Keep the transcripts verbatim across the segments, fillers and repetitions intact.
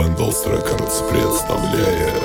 Vandals Records представляет.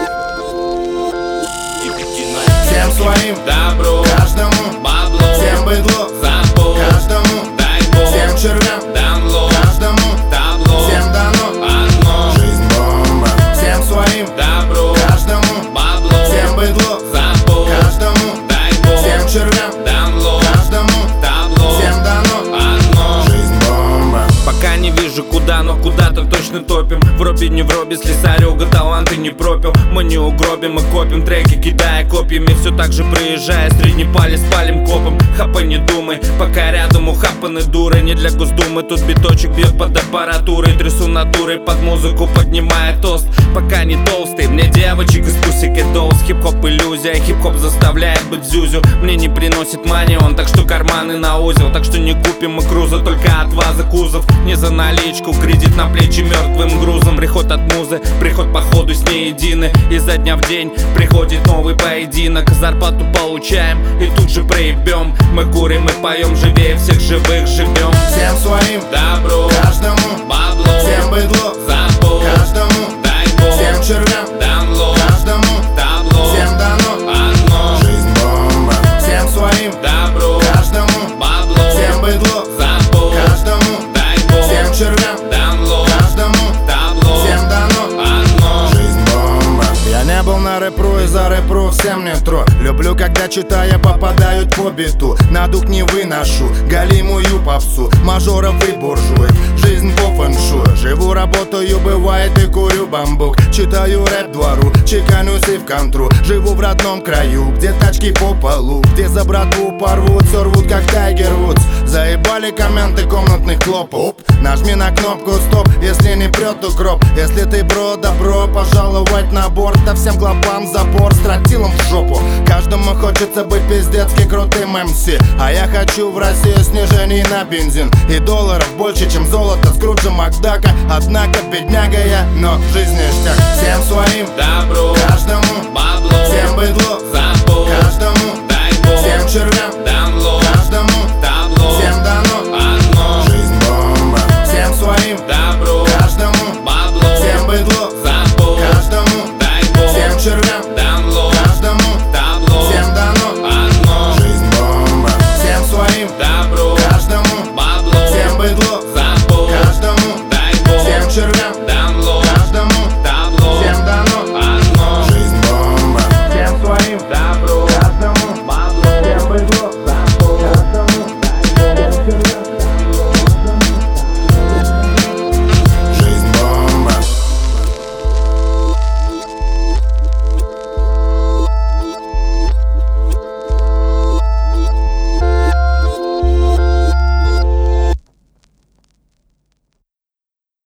Всем своим добру, каждому баблу, всем быдлу, забыл, каждому дай бог, всем червям, дамло, каждому табло, всем дано одно, жизнь бомба. Всем своим добру, каждому баблу, всем быдлу, забыл, каждому дай бог, всем червям, дамло, каждому табло, всем дано одно. жизнь бомба. Пока не вижу куда, но куда-то точно топим. В робе не в робе, слесарёга таланты не пропил. Мы не угробим, мы копим треки, кидая копьями. Все так же проезжая, средний палец палим копом. Хапа не думай, пока рядом ухапаны дуры. Не для Госдумы, тут биточек бьет под аппаратурой. Трясу натурой под музыку, поднимая тост. Пока не толстый, мне девочек из Pussycat Dolls. Хип-хоп иллюзия, хип-хоп заставляет быть зюзю. Мне не приносит мани он, так что карманы на узел. Так что не купим мы круза, только от ваза кузов. Не за наличку, кредит на плечи мертвым грузом. Приход от музы, приход походу с ней едины. Изо дня в день приходит новый поединок. Зарплату получаем и тут же проебем. Мы курим и поем, живее всех живых живем. Всем своим Добру, каждому баблу, всем быдлу, забыл, каждому дай бог, всем червям, дамло, каждому табло, всем дано одно, жизнь бомба. Всем своим добру, каждому баблу, всем быдлу, забыл, каждому дай бог, всем червям, дамло, каждому табло, всем дано одно. жизнь бомба. Я не был на рэпру и за рэпру всем не тро. Люблю, когда читая попадают по биту. На дух не выношу галимую попсу мажоров и буржуев. Жизнь по фэншую. Живу, работаю, бывает и курю бамбук. Читаю рэп двору, чеканюсь и в контру. Живу в родном краю, где тачки по полу, где за братву порвут, все рвут как Тайгер Вудс. Заебали комменты комнатных клопов. Нажми на кнопку стоп, если не прет укроп. Если ты бро, добро пожаловать на борт. Да всем клопам забор с тротилом в жопу. Каждому хочется быть пиздецки крутым эм си. А я хочу в России снижений на бензин и долларов больше, чем золото Скруджа Макдака. Однако бедняга я, но жизнь ништяк. Всем своим Добру, каждому баблу, всем быдлу, забыл, каждому дай бог, всем червям, дамло,